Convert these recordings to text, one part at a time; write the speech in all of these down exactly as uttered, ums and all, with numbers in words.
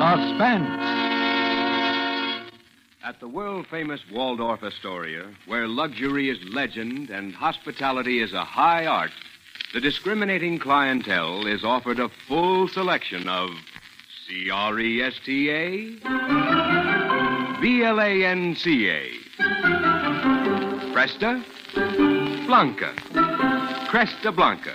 Suspense. At the world-famous Waldorf Astoria, where luxury is legend and hospitality is a high art, the discriminating clientele is offered a full selection of C R E S T A, B L A N C A, Cresta, Blanca, Cresta Blanca.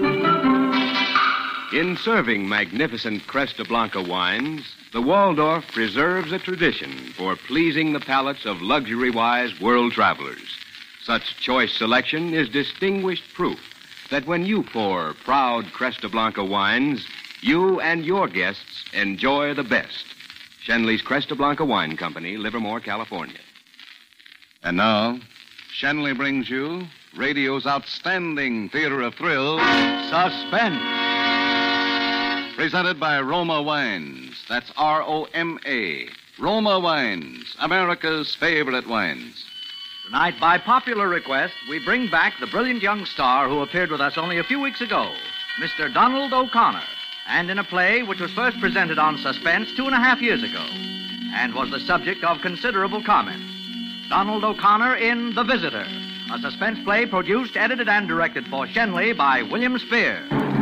In serving magnificent Cresta Blanca wines, the Waldorf preserves a tradition for pleasing the palates of luxury-wise world travelers. Such choice selection is distinguished proof that when you pour proud Cresta Blanca wines, you and your guests enjoy the best. Schenley's Cresta Blanca Wine Company, Livermore, California. And now, Shenley brings you radio's outstanding theater of thrills, Suspense. Presented by Roma Wines. That's R O M A. Roma Wines, America's favorite wines. Tonight, by popular request, we bring back the brilliant young star who appeared with us only a few weeks ago, Mister Donald O'Connor, and in a play which was first presented on Suspense two and a half years ago, and was the subject of considerable comment. Donald O'Connor in The Visitor, a suspense play produced, edited, and directed for Shenley by William Spear.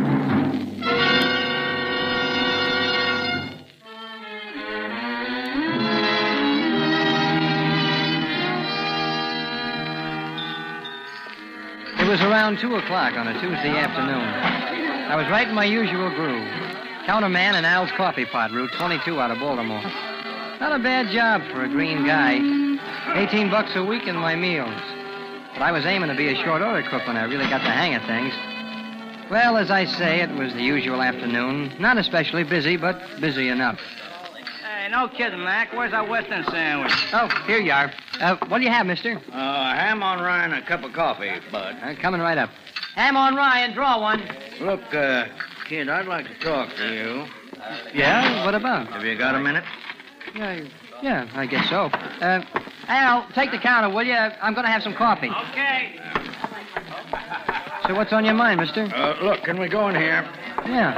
It was around two o'clock on a Tuesday afternoon. I was right in my usual groove. Counterman in Al's Coffee Pot, Route twenty-two out of Baltimore. Not a bad job for a green guy. Eighteen bucks a week in my meals. But I was aiming to be a short order cook when I really got the hang of things. Well, as I say, it was the usual afternoon. Not especially busy, but busy enough. Hey, no kidding, Mac. Where's that Western sandwich? Oh, here you are. Uh, what do you have, mister? Uh, ham on rye and a cup of coffee, Bud. Uh, coming right up. Ham on rye and draw one. Look, uh, kid, I'd like to talk to you. Yeah? What about? Have you got a minute? Yeah, yeah, I guess so. Uh, Al, take the counter, will you? I'm going to have some coffee. Okay. So what's on your mind, mister? Uh, look, can we go in here? Yeah.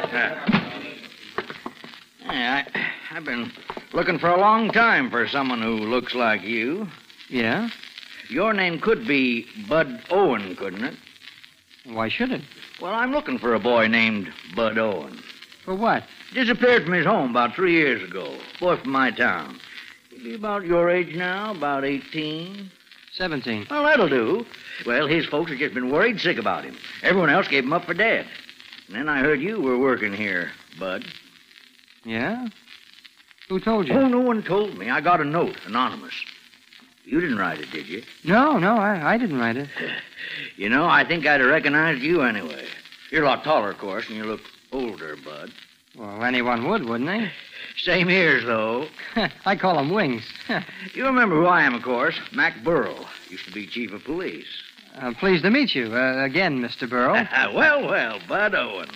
Uh, yeah, I, I've been looking for a long time for someone who looks like you. Yeah? Your name could be Bud Owen, couldn't it? Why should it? Well, I'm looking for a boy named Bud Owen. For what? Disappeared from his home about three years ago. Boy from my town. He'd be about your age now, about eighteen. Seventeen. Well, that'll do. Well, his folks have just been worried sick about him. Everyone else gave him up for dead. And then I heard you were working here, Bud. Yeah? Who told you? Oh, no one told me. I got a note, anonymous. You didn't write it, did you? No, no, I, I didn't write it. You know, I think I'd have recognized you anyway. You're a lot taller, of course, and you look older, Bud. Well, anyone would, wouldn't they? Same ears, though. I call them wings. You remember who I am, of course. Mac Burrow. Used to be chief of police. Uh, pleased to meet you uh, again, Mister Burrow. well, well, Bud Owen.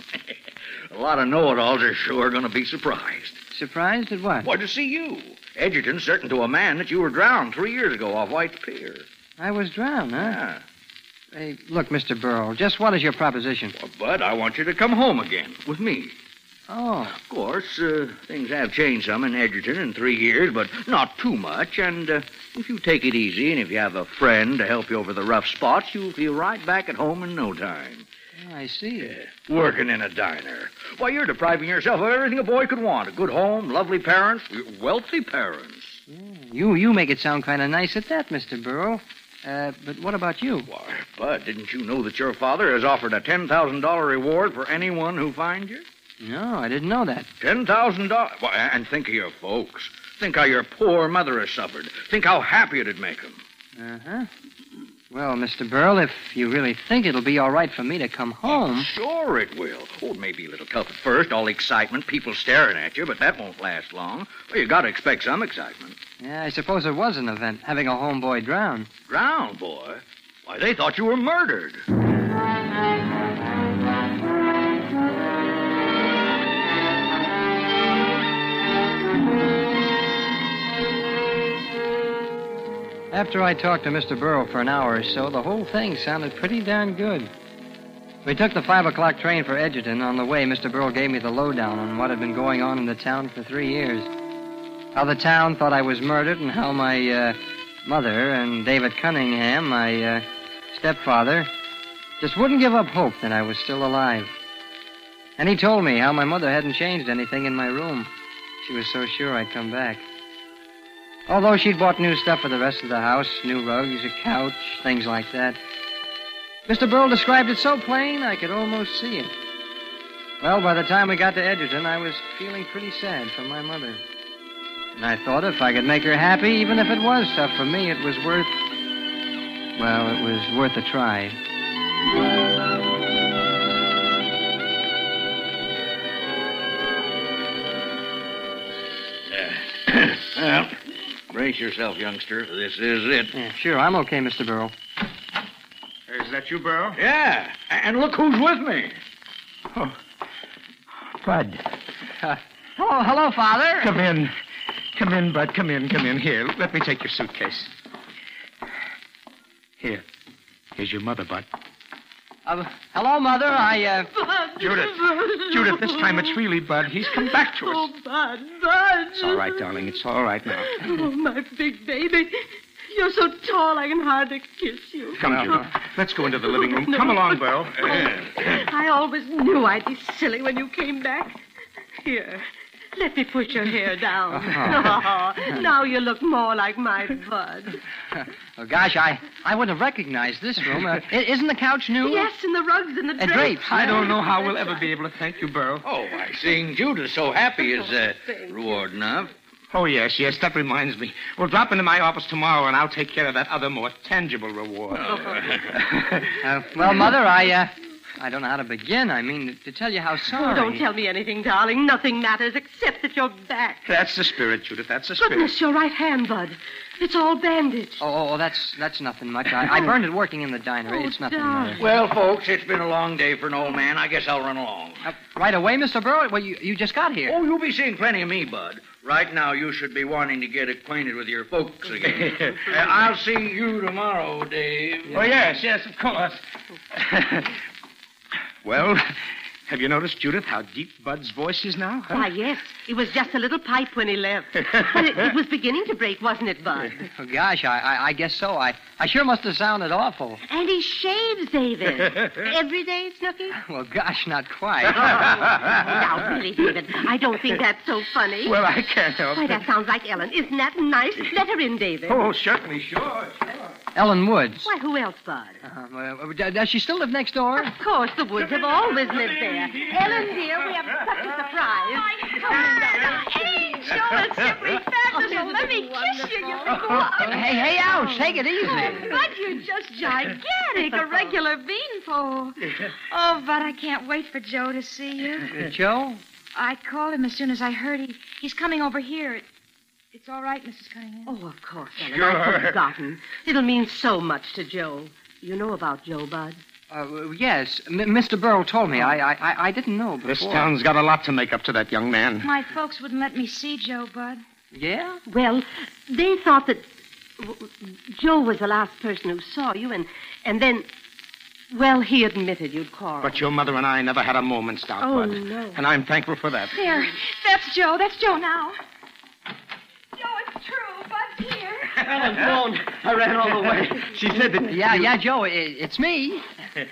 A lot of know-it-alls are sure going to be surprised. Surprised at what? Why, to see you. Edgerton certain to a man that you were drowned three years ago off White's Pier. I was drowned, huh? Yeah. Hey, look, Mister Burrow, just what is your proposition? Well, Bud, I want you to come home again with me. Oh. Of course, uh, things have changed some in Edgerton in three years, but not too much. And uh, if you take it easy and if you have a friend to help you over the rough spots, you'll feel right back at home in no time. Oh, I see. Yeah. Working in a diner. Why, you're depriving yourself of everything a boy could want. A good home, lovely parents, wealthy parents. Yeah, you you make it sound kind of nice at that, Mister Burrow. Uh, but what about you? Why, Bud, didn't you know that your father has offered a ten thousand dollars reward for anyone who finds you? No, I didn't know that. ten thousand dollars? Why, and think of your folks. Think how your poor mother has suffered. Think how happy it'd make them. Uh-huh. Well, Mister Burrow, if you really think it'll be all right for me to come home... Oh, sure it will. Oh, it may be a little tough at first, all excitement, people staring at you, but that won't last long. Well, you got to expect some excitement. Yeah, I suppose it was an event, having a homeboy drown. Drown, boy? Why, they thought you were murdered. After I talked to Mister Burrow for an hour or so, the whole thing sounded pretty darn good. We took the five o'clock train for Edgerton. On the way, Mister Burrow gave me the lowdown on what had been going on in the town for three years. How the town thought I was murdered, and how my uh, mother and David Cunningham, my uh, stepfather, just wouldn't give up hope that I was still alive. And he told me how my mother hadn't changed anything in my room. She was so sure I'd come back. Although she'd bought new stuff for the rest of the house, new rugs, a couch, things like that. Mister Burl described it so plain I could almost see it. Well, by the time we got to Edgerton, I was feeling pretty sad for my mother. And I thought if I could make her happy, even if it was tough for me, it was worth... Well, it was worth a try. Well, brace yourself, youngster. This is it. Yeah, sure, I'm okay, Mister Burl. Is that you, Burl? Yeah, and look who's with me. Oh, Bud. Uh, oh, hello, Father. Come in. Come in, Bud. Come in, come in. Here, let me take your suitcase. Here. Here's your mother, Bud. Uh, hello, Mother. I, uh... Bud. Judith. Judith, this time it's really Bud. He's come back to us. Oh, Bud, Bud. It's all right, darling. It's all right now. Oh, my big baby. You're so tall I can hardly kiss you. Come, Judith. Let's go into the living room. Come along, Burl. I always knew I'd be silly when you came back. Here, let me push your hair down. Oh, now you look more like my Bud. Oh, gosh, I, I wouldn't have recognized this room. Uh, i- isn't the couch new? Yes, and the rugs and the And drapes. drapes. I don't know how we'll ever be able to thank you, Burl. Oh, why, seeing Judith so happy is uh, reward enough. Oh, yes, yes, that reminds me. We'll drop into my office tomorrow, and I'll take care of that other more tangible reward. Uh, well, Mother, I, uh... I don't know how to begin. I mean, to tell you how sorry... Oh, don't tell me anything, darling. Nothing matters except that you're back. That's the spirit, Judith. That's the spirit. Goodness, your right hand, Bud. It's all bandaged. Oh, oh, that's that's nothing much. I, I burned it working in the diner. Oh, It's nothing, darling. Mother. Well, folks, it's been a long day for an old man. I guess I'll run along. Uh, right away, Mister Burrow? Well, you, you just got here. Oh, you'll be seeing plenty of me, Bud. Right now, you should be wanting to get acquainted with your folks again. uh, I'll see you tomorrow, Dave. Oh, yes, yes, of course. Well, have you noticed, Judith, how deep Bud's voice is now? Huh? Why, yes. It was just a little pipe when he left. But it, it was beginning to break, wasn't it, Bud? Oh, gosh, I, I, I guess so. I, I sure must have sounded awful. And he shaves, David. Every day, Snooky? Well, gosh, not quite. Now, really, David, I don't think that's so funny. Well, I can't help Why, it. that sounds like Ellen. Isn't that nice? Let her in, David. Oh, certainly, sure, sure. Ellen Woods. Why, who else, Bud? Uh, uh, d- does she still live next door? Of course, the Woods have always lived there. Ellen, dear, we have such a surprise. Angel, it's simply fabulous. Let me kiss you. You think, oh, Hey, hey, ouch. Take it easy. Bud, you're just gigantic. A regular beanpole. Oh, Bud, I can't wait for Joe to see you. Uh, Joe? I called him as soon as I heard he, he's coming over here. It, it's all right, Missus Cunningham. Oh, of course, Ellen. Sure. I'd forgotten. It'll mean so much to Joe. You know about Joe, Bud? Uh, yes, M- Mister Burrow told me. I, I I didn't know before. This town's got a lot to make up to that young man. My folks wouldn't let me see Joe, Bud. Yeah? Well, they thought that w- Joe was the last person who saw you, and and then, well, he admitted you'd quarreled. But your mother and I never had a moment's doubt, Oh, Bud. no. And I'm thankful for that. There, that's Joe. That's Joe now. Joe, it's true. Bud's here. Ellen's phone. I ran all the way. She said that. Yeah, yeah, Joe, it, it's me.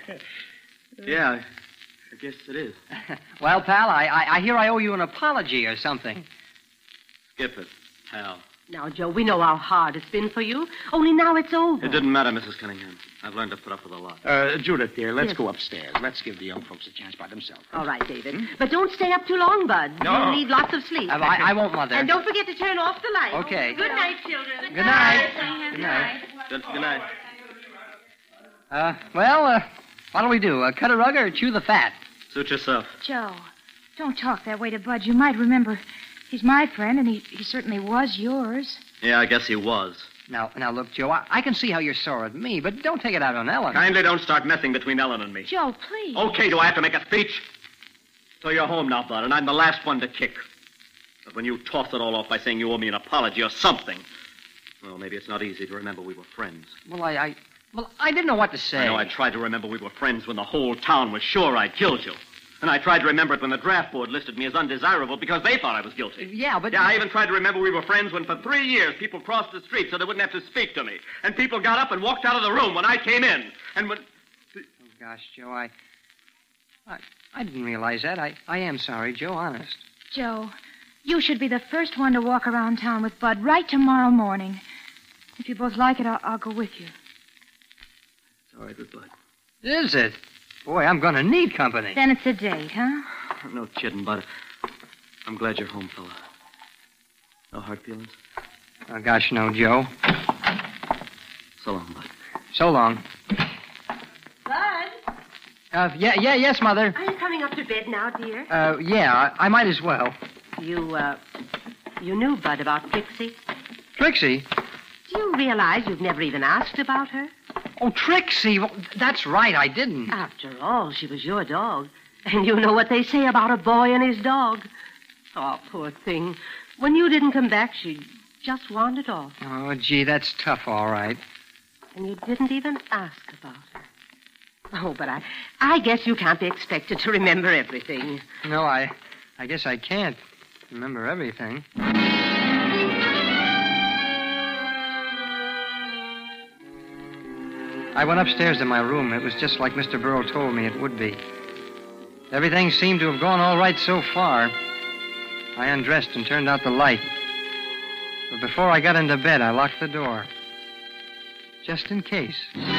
Yeah, I guess it is. Well, pal, I, I I hear I owe you an apology or something. Skip it, pal. Now, Joe, we know how hard it's been for you. Only now it's over. It didn't matter, Missus Cunningham. I've learned to put up with a lot. Uh, Judith, dear, let's Yes. go upstairs. Let's give the young folks a chance by themselves. All right, David. But don't stay up too long, Bud. No. You'll need lots of sleep. I, I, I won't, Mother. And don't forget to turn off the light. Okay. Good night, children. Good night. Good night. Good, good night. Uh, well, uh, what'll we do? Uh, cut a rug or chew the fat? Suit yourself. Joe, don't talk that way to Bud. You might remember he's my friend, and he, he certainly was yours. Yeah, I guess he was. Now, now, look, Joe, I, I can see how you're sore at me, but don't take it out on Ellen. Kindly don't start messing between Ellen and me. Joe, please. Okay, do I have to make a speech? So you're home now, Bud, and I'm the last one to kick. But when you toss it all off by saying you owe me an apology or something, well, maybe it's not easy to remember we were friends. Well, I, I, well, I didn't know what to say. I know I tried to remember we were friends when the whole town was sure I'd killed you. And I tried to remember it when the draft board listed me as undesirable because they thought I was guilty. Yeah, but... Yeah, I even tried to remember we were friends when for three years people crossed the street so they wouldn't have to speak to me. And people got up and walked out of the room when I came in. And when... Oh, gosh, Joe, I... I, I didn't realize that. I, I am sorry, Joe, honest. Joe, you should be the first one to walk around town with Bud right tomorrow morning. If you both like it, I'll, I'll go with you. It's all right with Bud. Is it? Boy, I'm going to need company. Then it's a date, huh? No kidding, Bud. I'm glad you're home, fella. No hard feelings? Oh, gosh, no, Joe. So long, Bud. So long. Bud, Uh, yeah, yeah, yes, Mother. are you coming up to bed now, dear? Uh, yeah, I, I might as well. You, uh, you knew Bud about Trixie? Trixie? Do you realize you've never even asked about her? Oh, Trixie. Well, that's right, I didn't. After all, she was your dog. And you know what they say about a boy and his dog. Oh, poor thing. When you didn't come back, she just wandered off. Oh, gee, that's tough, all right. And you didn't even ask about her. Oh, but I, I guess you can't be expected to remember everything. No, I, I guess I can't remember everything. I went upstairs to my room. It was just like Mister Burrow told me it would be. Everything seemed to have gone all right so far. I undressed and turned out the light. But before I got into bed, I locked the door. Just in case.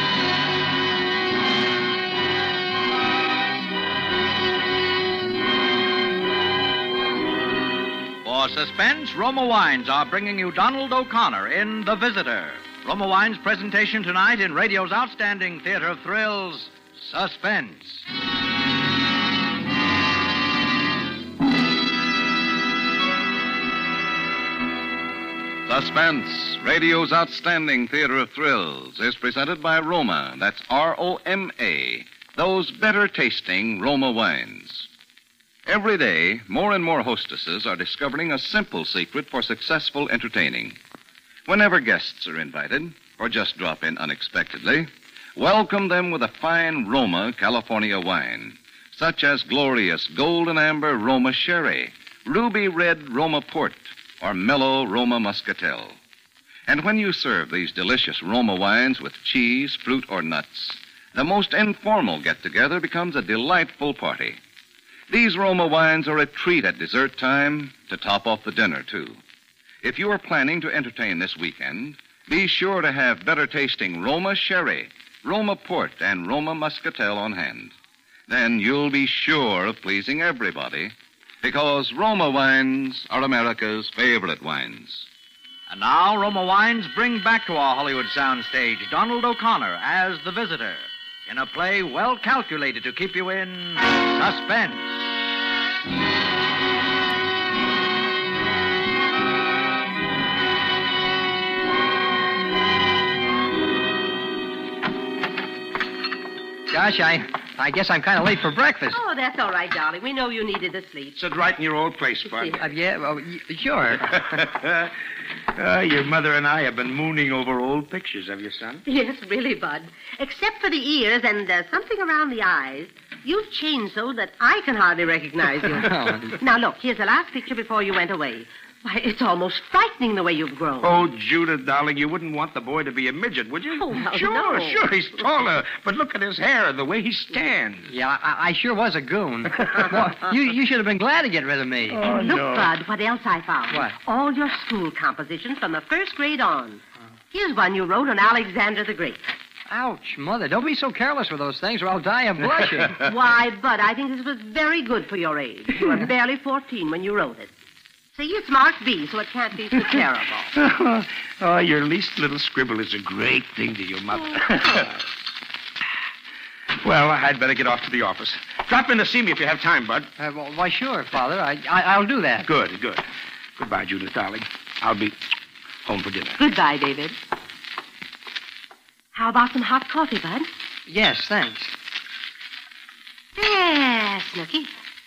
For suspense, Roma Wines are bringing you Donald O'Connor in The Visitor. Roma Wines' presentation tonight in radio's outstanding theater of thrills, Suspense. Suspense, radio's outstanding theater of thrills, is presented by Roma. That's R O M A. Those better tasting Roma wines. Every day, more and more hostesses are discovering a simple secret for successful entertaining. Whenever guests are invited, or just drop in unexpectedly, welcome them with a fine Roma California wine, such as glorious golden amber Roma Sherry, ruby red Roma Port, or mellow Roma Muscatel. And when you serve these delicious Roma wines with cheese, fruit, or nuts, the most informal get-together becomes a delightful party. These Roma wines are a treat at dessert time to top off the dinner, too. If you are planning to entertain this weekend, be sure to have better-tasting Roma Sherry, Roma Port, and Roma Muscatel on hand. Then you'll be sure of pleasing everybody, because Roma wines are America's favorite wines. And now, Roma Wines bring back to our Hollywood soundstage Donald O'Connor as the visitor in a play well calculated to keep you in suspense. Gosh, I, I guess I'm kind of late for breakfast. Oh, that's all right, darling. We know you needed the sleep. Sit right in your old place, Bud. Uh, yeah, well, y- sure. uh, your mother and I have been mooning over old pictures, have you, son? Yes, really, Bud. Except for the ears and uh, something around the eyes, you've changed so that I can hardly recognize you. Now, look, here's the last picture before you went away. Why, it's almost frightening the way you've grown. Oh, Judith, darling, you wouldn't want the boy to be a midget, would you? Oh, well, sure, no. sure, he's taller. But look at his hair, the way he stands. Yeah, I, I sure was a goon. Well, you, you should have been glad to get rid of me. Oh, Look, no. Bud, what else I found. What? All your school compositions from the first grade on. Here's one you wrote on Alexander the Great. Ouch, Mother. Don't be so careless with those things or I'll die of blushing. Why, Bud, I think this was very good for your age. You were barely fourteen when you wrote it. See, it's marked B, so it can't be so terrible. Oh, your least little scribble is a great thing to your mother. Well, I'd better get off to the office. Drop in to see me if you have time, Bud. Uh, well, why, sure, Father. I, I, I'll do that. Good, good. Goodbye, Judith, darling. I'll be home for dinner. Goodbye, David. How about some hot coffee, Bud? Yes, thanks. There, Snooky.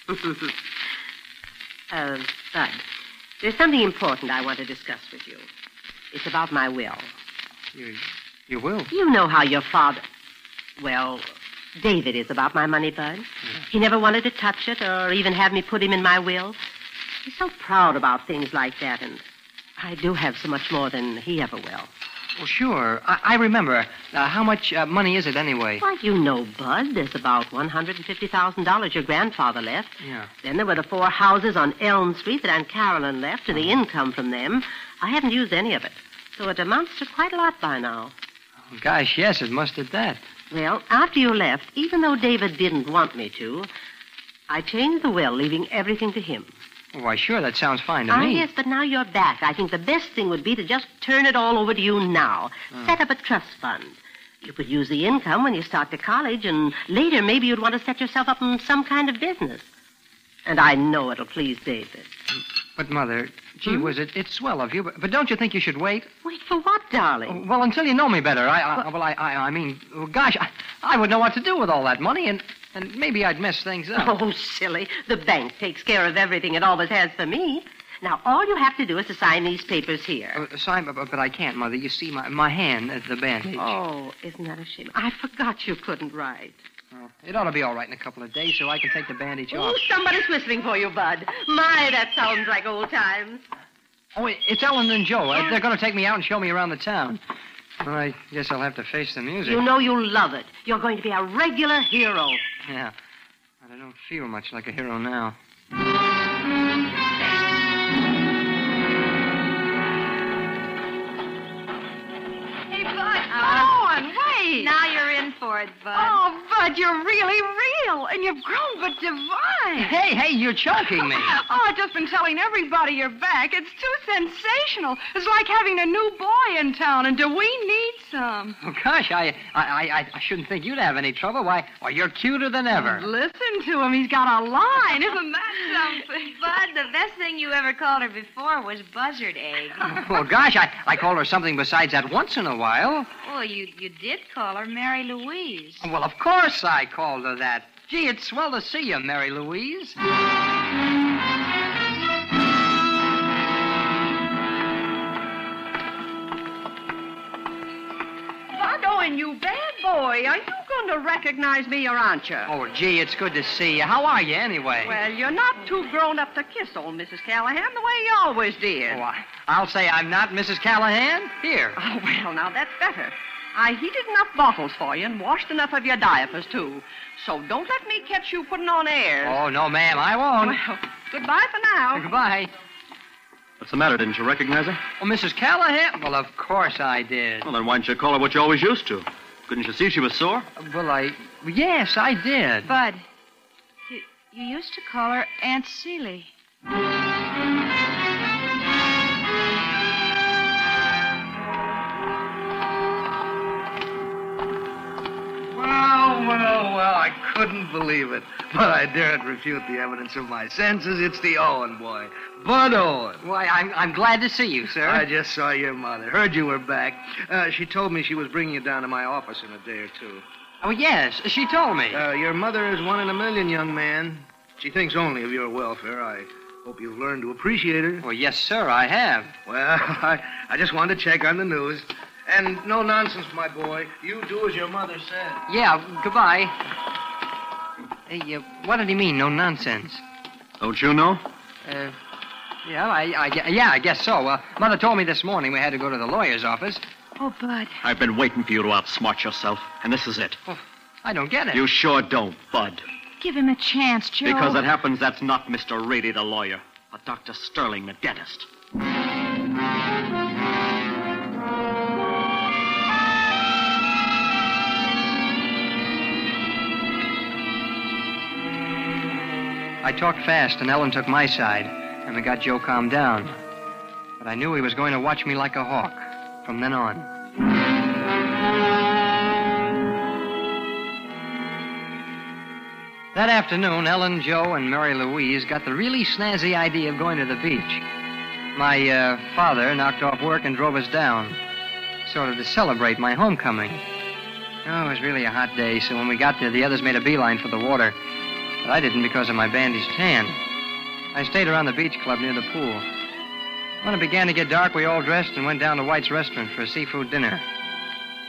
uh, Bud, there's something important I want to discuss with you. It's about my will. You, you will? You know how your father... Well, David is about my money, Bud. He never wanted to touch it or even have me put him in my will. He's so proud about things like that, and I do have so much more than he ever will. Well, sure. I, I remember. Uh, how much uh, money is it anyway? Why, you know, Bud, there's about one hundred fifty thousand dollars your grandfather left. Yeah. Then there were the four houses on Elm Street that Aunt Carolyn left, and the income from them. I haven't used any of it. So it amounts to quite a lot by now. Oh, gosh, yes, it must at that. Well, after you left, even though David didn't want me to, I changed the will, leaving everything to him. Why, sure, that sounds fine to Ah, me. yes, but now you're back. I think the best thing would be to just turn it all over to you now. Oh. Set up a trust fund. You could use the income when you start to college, and later maybe you'd want to set yourself up in some kind of business. And I know it'll please David. But, Mother, gee Hmm? whiz, it, it's swell of you, but, but don't you think you should wait? Wait for what, darling? Well, until you know me better. I, I well, I, I, I mean, well, gosh, I, I would know what to do with all that money, and, and maybe I'd mess things up. Oh, silly. The bank takes care of everything it always has for me. Now, all you have to do is to sign these papers here. Uh, sign, but, but I can't, Mother. You see, my, my hand at the bandage. Oh, isn't that a shame? I forgot you couldn't write. Oh, it ought to be all right in a couple of days, so I can take the bandage Oh, off. somebody's whistling for you, Bud. My, that sounds like old times. Oh, it- it's Ellen and Joe. Uh, They're going to take me out and show me around the town. Well, I guess I'll have to face the music. You know you'll love it. You're going to be a regular hero. Yeah. But I don't feel much like a hero now. Hey, Bud, go on, wait. Now you're in for it, Bud. Oh, Bud, you're really real, and you've grown but divine. Hey, hey, you're choking me. Oh, I've just been telling everybody you're back. It's too sensational. It's like having a new boy in town, and do we need some? Oh, gosh, I, I, I, I shouldn't think you'd have any trouble. Why, why, you're cuter than ever. Listen to him. He's got a line. Isn't that something? Bud, the best thing you ever called her before was buzzard egg. Well, gosh, I, I call her something besides that once in a while. Well, you, you did call her Mary Louise. Well, of course I called her that. Gee, it's swell to see you, Mary Louise. Bud, oh, and you bad boy. Are you going to recognize me, or aren't you? Oh, gee, it's good to see you. How are you, anyway? Well, you're not too grown up to kiss old Missus Callahan the way you always did. Oh, I, I'll say I'm not Missus Callahan. Here. Oh, well, now that's better. I heated enough bottles for you and washed enough of your diapers, too. So don't let me catch you putting on airs. Oh, no, ma'am, I won't. Well, goodbye for now. Goodbye. What's the matter? Didn't you recognize her? Oh, Missus Callahan? Well, of course I did. Well, then why didn't you call her what you always used to? Couldn't you see she was sore? Well, I... Yes, I did. Bud, you, you used to call her Aunt Celie. Well, well, well, I couldn't believe it. But I daren't refute the evidence of my senses. It's the Owen boy, Bud Owen. Why, I'm, I'm glad to see you, sir. I just saw your mother. Heard you were back. Uh, she told me she was bringing you down to my office in a day or two. Oh, yes, she told me. Uh, your mother is one in a million, young man. She thinks only of your welfare. I hope you've learned to appreciate her. Well, yes, sir, I have. Well, I, I just wanted to check on the news. And no nonsense, my boy. You do as your mother said. Yeah, goodbye. Hey, uh, what did he mean, no nonsense? Don't you know? Uh, yeah, I, I, yeah, I guess so. Uh, Mother told me this morning we had to go to the lawyer's office. Oh, Bud. I've been waiting for you to outsmart yourself, and this is it. Oh, I don't get it. You sure don't, Bud. Give him a chance, Joe. Because it happens that's not Mister Rady, the lawyer, but Doctor Sterling, the dentist. I talked fast, and Ellen took my side, and we got Joe calmed down. But I knew he was going to watch me like a hawk from then on. That afternoon, Ellen, Joe, and Mary Louise got the really snazzy idea of going to the beach. My uh, father knocked off work and drove us down, sort of to celebrate my homecoming. Oh, it was really a hot day, so when we got there, the others made a beeline for the water. But I didn't because of my bandaged hand. I stayed around the beach club near the pool. When it began to get dark, we all dressed and went down to White's restaurant for a seafood dinner.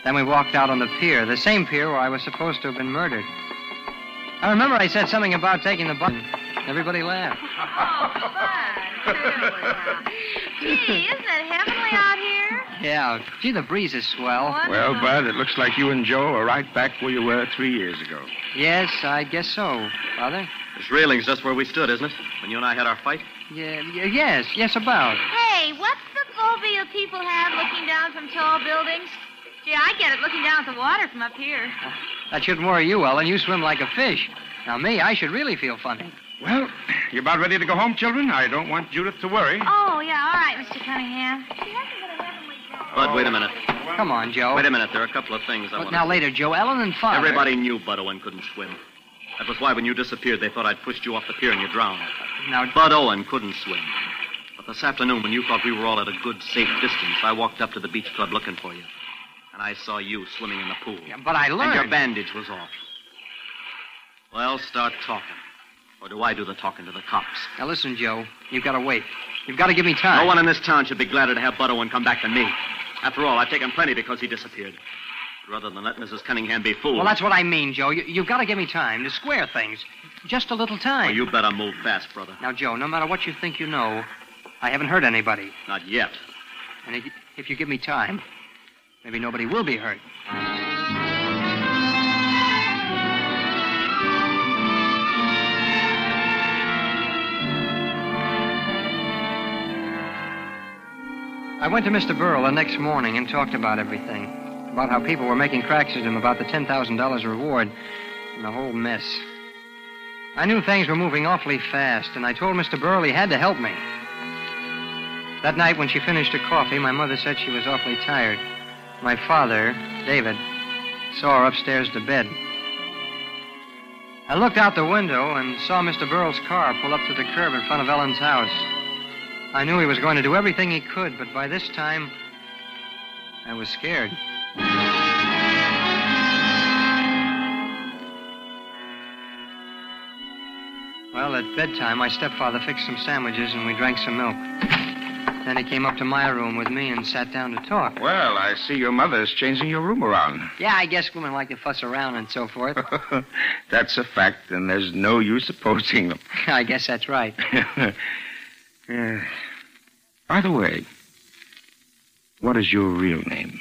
Then we walked out on the pier, the same pier where I was supposed to have been murdered. I remember I said something about taking the button. Everybody laughed. Oh, fun. Gee, isn't it heavenly out here? Yeah. Gee, the breeze is swell. Well, Bud, it looks like you and Joe are right back where you were three years ago. Yes, I guess so, Father. This railing's just where we stood, isn't it? When you and I had our fight? Yeah, y- yes, yes, about. Hey, what's the phobia people have looking down from tall buildings? Gee, I get it looking down at the water from up here. That shouldn't worry you, Ellen. You swim like a fish. Now, me, I should really feel funny. Well, you about ready to go home, children? I don't want Judith to worry. Oh, yeah, all right, Mister Cunningham. Bud, wait a minute. Come on, Joe. Wait a minute. There are a couple of things I But want now later, Joe, Ellen and Father. Everybody knew Bud Owen couldn't swim. That was why when you disappeared, they thought I'd pushed you off the pier and you drowned. Now, Bud Owen couldn't swim. But this afternoon, when you thought we were all at a good, safe distance, I walked up to the beach club looking for you. And I saw you swimming in the pool. Yeah, but I learned. And your bandage was off. Well, start talking. Or do I do the talking to the cops? Now, listen, Joe. You've got to wait. You've got to give me time. No one in this town should be gladder to have Bud Owen come back than me. After all, I've taken plenty because he disappeared. Rather than let Missus Cunningham be fooled. Well, that's what I mean, Joe. You, you've got to give me time to square things. Just a little time. Well, you better move fast, brother. Now, Joe, no matter what you think you know, I haven't hurt anybody. Not yet. And if, if you give me time, maybe nobody will be hurt. I went to Mister Burrell the next morning and talked about everything. About how people were making cracks at him about the ten thousand dollars reward and the whole mess. I knew things were moving awfully fast, and I told Mister Burrell he had to help me. That night when she finished her coffee, my mother said she was awfully tired. My father, David, saw her upstairs to bed. I looked out the window and saw Mister Burrell's car pull up to the curb in front of Ellen's house. I knew he was going to do everything he could, but by this time, I was scared. Well, at bedtime, my stepfather fixed some sandwiches and we drank some milk. Then he came up to my room with me and sat down to talk. Well, I see your mother's changing your room around. Yeah, I guess women like to fuss around and so forth. That's a fact, and there's no use opposing them. I guess that's right. uh, by the way, what is your real name?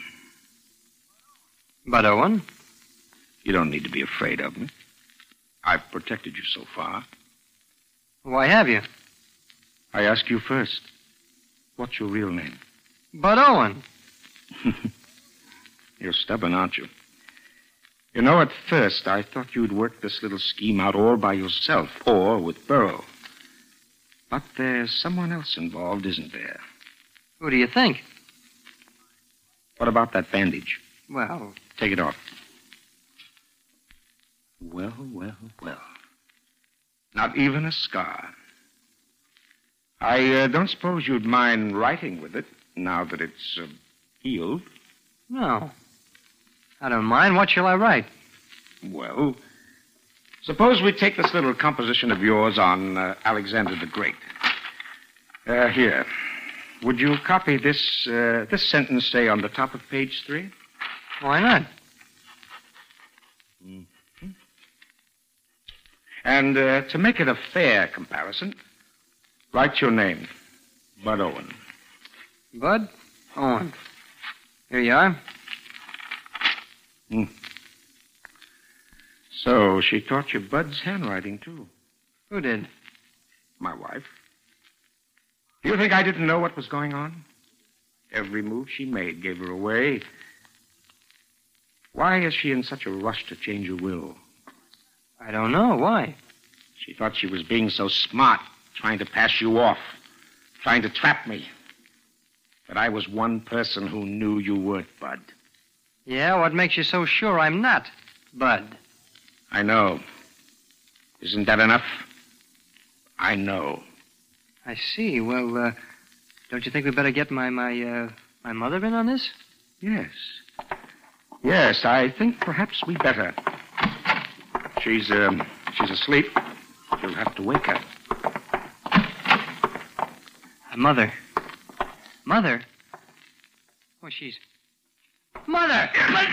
Bud Owen. You don't need to be afraid of me. I've protected you so far. Why have you? I ask you first. What's your real name? Bud Owen. You're stubborn, aren't you? You know, at first, I thought you'd work this little scheme out all by yourself, or with Burrell. But there's someone else involved, isn't there? Who do you think? What about that bandage? Well... Take it off. Well, well, well. Not even a scar. I uh, don't suppose you'd mind writing with it, now that it's uh, healed. No. I don't mind. What shall I write? Well, suppose we take this little composition of yours on uh, Alexander the Great. Uh, here. Would you copy this, uh, this sentence, say, on the top of page three? Why not? Mm-hmm. And uh, to make it a fair comparison, write your name, Bud Owen. Bud Owen. Here you are. Hmm. So she taught you Bud's handwriting, too. Who did? My wife. Do you think I didn't know what was going on? Every move she made gave her away. Why is she in such a rush to change her will? I don't know. Why? She thought she was being so smart, trying to pass you off, trying to trap me. But I was one person who knew you weren't, Bud. Yeah, what makes you so sure I'm not, Bud? I know. Isn't that enough? I know. I see. Well, uh, don't you think we'd better get my, my, uh, my mother in on this? Yes. Yes, I think perhaps we better. She's, um, she's asleep. You'll have to wake her. Uh, mother. Mother? Oh, she's... Mother!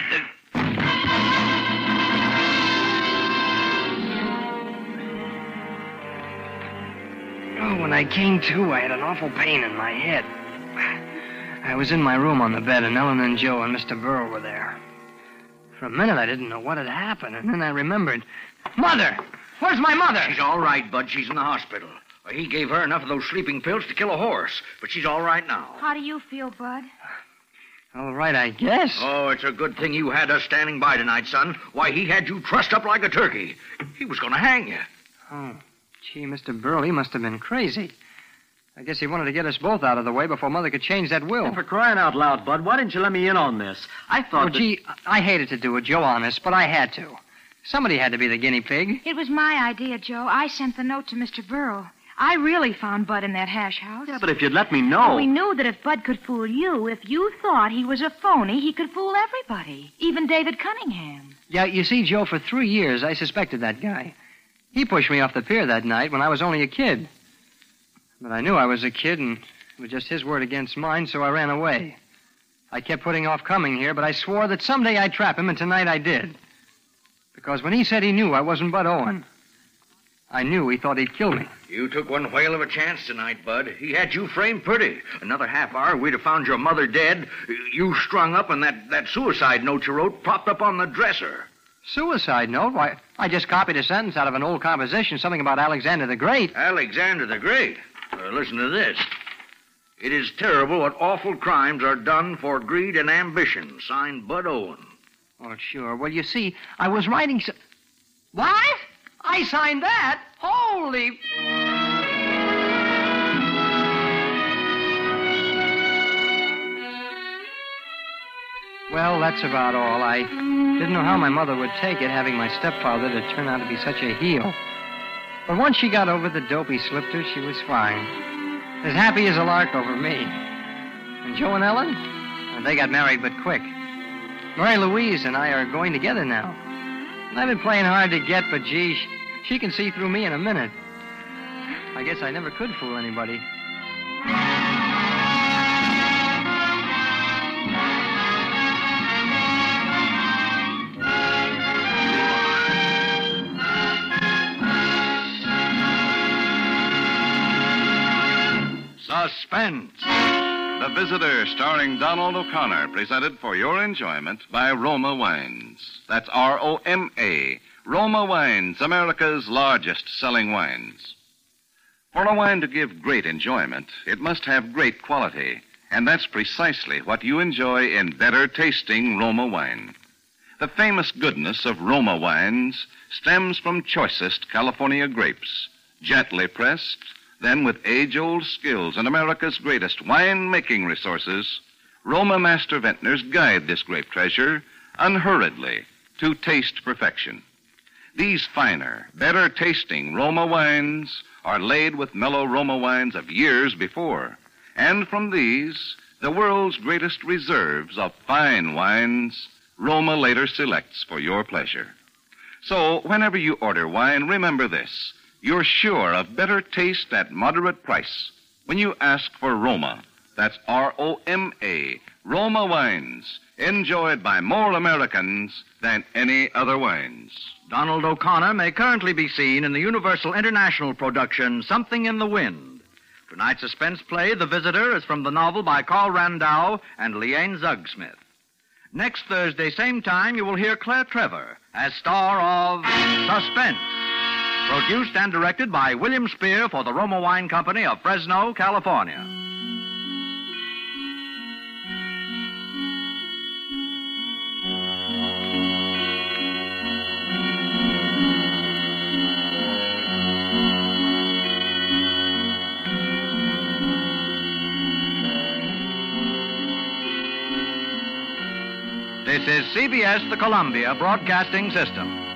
Oh, when I came to, I had an awful pain in my head. I was in my room on the bed, and Ellen and Joe and Mister Burl were there. For a minute, I didn't know what had happened, and then I remembered. Mother! Where's my mother? She's all right, Bud. She's in the hospital. He gave her enough of those sleeping pills to kill a horse, but she's all right now. How do you feel, Bud? All right, I guess. Oh, it's a good thing you had us standing by tonight, son. Why, he had you trussed up like a turkey. He was going to hang you. Oh, gee, Mister Burl, he must have been crazy. I guess he wanted to get us both out of the way before Mother could change that will. And for crying out loud, Bud, why didn't you let me in on this? I thought Oh, that... gee, I hated to do it, Joe, honest, but I had to. Somebody had to be the guinea pig. It was my idea, Joe. I sent the note to Mister Burl. I really found Bud in that hash house. Yeah, but if you'd let me know... We knew that if Bud could fool you, if you thought he was a phony, he could fool everybody, even David Cunningham. Yeah, you see, Joe, for three years, I suspected that guy. He pushed me off the pier that night when I was only a kid. But I knew I was a kid, and it was just his word against mine, so I ran away. I kept putting off coming here, but I swore that someday I'd trap him, and tonight I did. Because when he said he knew I wasn't Bud Owen, I knew he thought he'd kill me. You took one whale of a chance tonight, Bud. He had you framed pretty. Another half hour, we'd have found your mother dead, you strung up, and that, that suicide note you wrote propped up on the dresser. Suicide note? Why, I just copied a sentence out of an old composition, something about Alexander the Great. Alexander the Great? Uh, listen to this. It is terrible what awful crimes are done for greed and ambition. Signed, Bud Owen. Oh, sure. Well, you see, I was writing... So- what? I signed that? Holy... Well, that's about all. I didn't know how my mother would take it, having my stepfather to turn out to be such a heel. But once she got over the dope he slipped her, she was fine. As happy as a lark over me. And Joe and Ellen? Well, they got married but quick. Mary Louise and I are going together now. And I've been playing hard to get, but gee, she can see through me in a minute. I guess I never could fool anybody. Suspense. The Visitor, starring Donald O'Connor, presented for your enjoyment by Roma Wines. That's R O M A. Roma Wines, America's largest selling wines. For a wine to give great enjoyment, it must have great quality. And that's precisely what you enjoy in better tasting Roma wine. The famous goodness of Roma wines stems from choicest California grapes, gently pressed. Then, with age-old skills and America's greatest wine-making resources, Roma master vintners guide this grape treasure unhurriedly to taste perfection. These finer, better-tasting Roma wines are laid with mellow Roma wines of years before. And from these, the world's greatest reserves of fine wines, Roma later selects for your pleasure. So, whenever you order wine, remember this. You're sure of better taste at moderate price when you ask for Roma. That's R O M A, Roma wines, enjoyed by more Americans than any other wines. Donald O'Connor may currently be seen in the Universal International production Something in the Wind. Tonight's suspense play, The Visitor, is from the novel by Carl Randau and Leanne Zugsmith. Next Thursday, same time, you will hear Claire Trevor as star of Suspense. Produced and directed by William Spear for the Roma Wine Company of Fresno, California. This is C B S, the Columbia Broadcasting System.